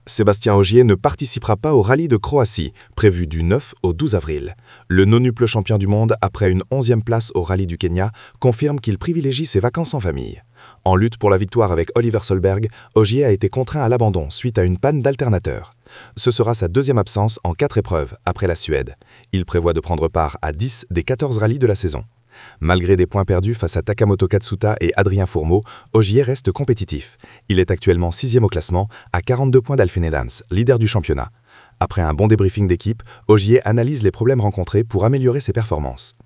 Sébastien Ogier ne participera pas au rallye de Croatie, prévu du 9 au 12 avril. Le nonuple champion du monde, après une 11e place au rallye du Kenya, confirme qu'il privilégie ses vacances en famille. En lutte pour la victoire avec Oliver Solberg, Ogier a été contraint à l'abandon suite à une panne d'alternateur. Ce sera sa 2e absence en 4 épreuves, après la Suède. Il prévoit de prendre part à 10 des 14 rallyes de la saison. Malgré des points perdus face à Takamoto Katsuta et Adrien Fourmeau, Ogier reste compétitif. Il est actuellement 6e au classement, à 42 points d'Alfyn Evans, leader du championnat. Après un bon débriefing d'équipe, Ogier analyse les problèmes rencontrés pour améliorer ses performances.